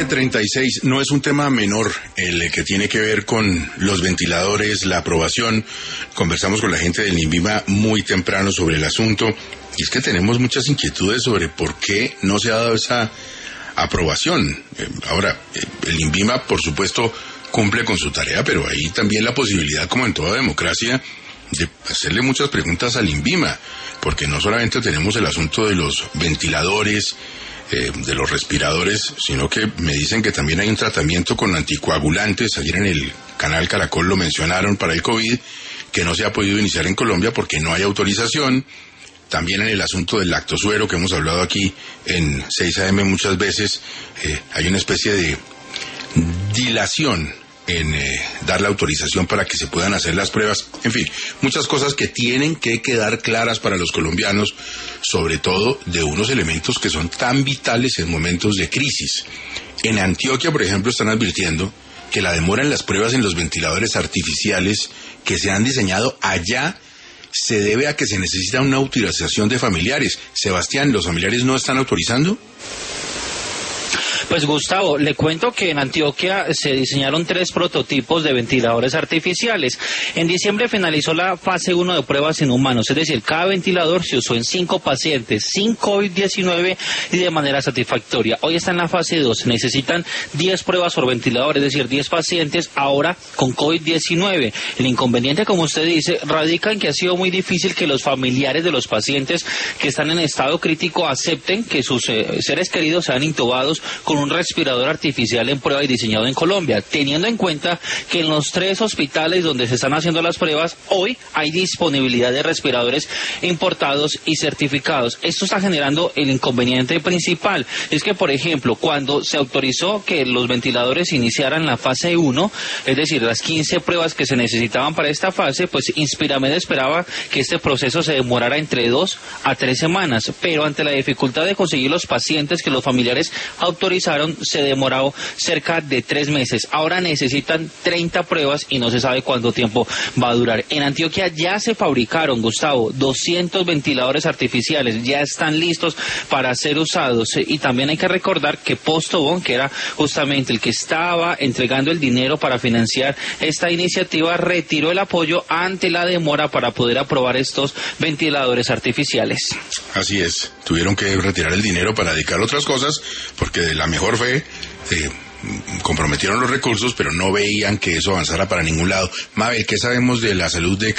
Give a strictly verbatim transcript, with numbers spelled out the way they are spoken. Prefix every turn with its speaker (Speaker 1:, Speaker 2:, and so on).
Speaker 1: treinta y seis, no es un tema menor el que tiene que ver con los ventiladores, la aprobación. Conversamos con la gente del INVIMA muy temprano sobre el asunto y es que tenemos muchas inquietudes sobre por qué no se ha dado esa aprobación. Eh, ahora, eh, el INVIMA, por supuesto, cumple con su tarea, pero hay también la posibilidad, como en toda democracia, de hacerle muchas preguntas al INVIMA, porque no solamente tenemos el asunto de los ventiladores, eh, de los respiradores, sino que me dicen que también hay un tratamiento con anticoagulantes. Ayer en el canal Caracol lo mencionaron para el COVID, que no se ha podido iniciar en Colombia porque no hay autorización. También en el asunto del lactosuero, que hemos hablado aquí en seis A M muchas veces, eh, hay una especie de dilación en eh, dar la autorización para que se puedan hacer las pruebas. En fin, muchas cosas que tienen que quedar claras para los colombianos, sobre todo de unos elementos que son tan vitales en momentos de crisis. En Antioquia, por ejemplo, están advirtiendo que la demora en las pruebas en los ventiladores artificiales que se han diseñado allá se debe a que se necesita una autorización de familiares. Sebastián, ¿los familiares no están autorizando?
Speaker 2: Pues Gustavo, le cuento que en Antioquia se diseñaron tres prototipos de ventiladores artificiales. En diciembre finalizó la fase uno de pruebas en humanos, es decir, cada ventilador se usó en cinco pacientes sin COVID diecinueve y de manera satisfactoria. Hoy está en la fase dos, necesitan diez pruebas por ventilador, es decir, diez pacientes ahora con COVID diecinueve. El inconveniente, como usted dice, radica en que ha sido muy difícil que los familiares de los pacientes que están en estado crítico acepten que sus eh, seres queridos sean intubados con un respirador artificial en prueba y diseñado en Colombia, teniendo en cuenta que en los tres hospitales donde se están haciendo las pruebas, hoy hay disponibilidad de respiradores importados y certificados. Esto está generando el inconveniente principal. Es que, por ejemplo, cuando se autorizó que los ventiladores iniciaran la fase uno, es decir, las quince pruebas que se necesitaban para esta fase, pues Inspiramed esperaba que este proceso se demorara entre dos a tres semanas, pero ante la dificultad de conseguir los pacientes que los familiares autorizaron, se demoró cerca de tres meses. Ahora necesitan treinta pruebas y no se sabe cuánto tiempo va a durar. En Antioquia ya se fabricaron, Gustavo, doscientos ventiladores artificiales, ya están listos para ser usados. Y también hay que recordar que Postobón, que era justamente el que estaba entregando el dinero para financiar esta iniciativa, retiró el apoyo ante la demora para poder aprobar estos ventiladores artificiales.
Speaker 1: Así es, tuvieron que retirar el dinero para dedicar a otras cosas, porque de la mejor fe eh, comprometieron los recursos, pero no veían que eso avanzara para ningún lado. Mabel, ¿qué sabemos de la salud de